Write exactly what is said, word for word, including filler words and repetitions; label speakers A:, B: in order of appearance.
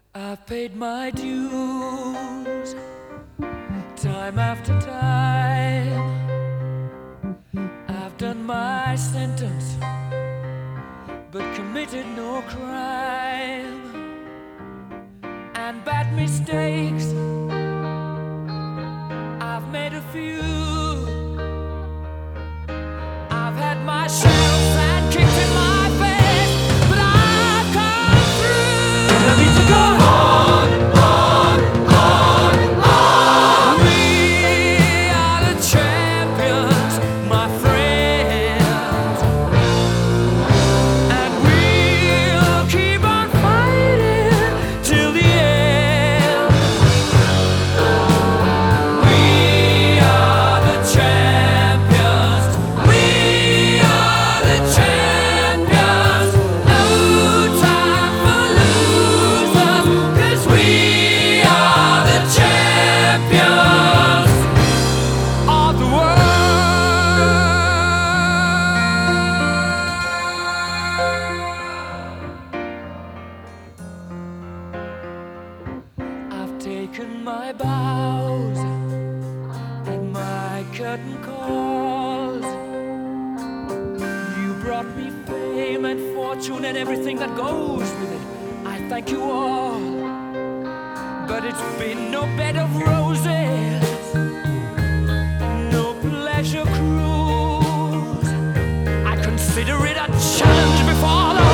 A: I've paid my dues time after time. I've done my sentence but committed no crime. And bad mistakes, I've made a few. I've had my share of sand kicked in my face, but I've come through. And I need to go on, on, on, on. We are the champions, my friends, and we'll keep on fighting till the end. We are the champions. We are the champions. No time for losers, 'cause we are the champions of the world. I've taken my bows and my curtain calls. You brought me fame and fortune and everything that goes with it. I thank you all, but it's been no bed of roses, no pleasure cruise. I consider it a challenge before the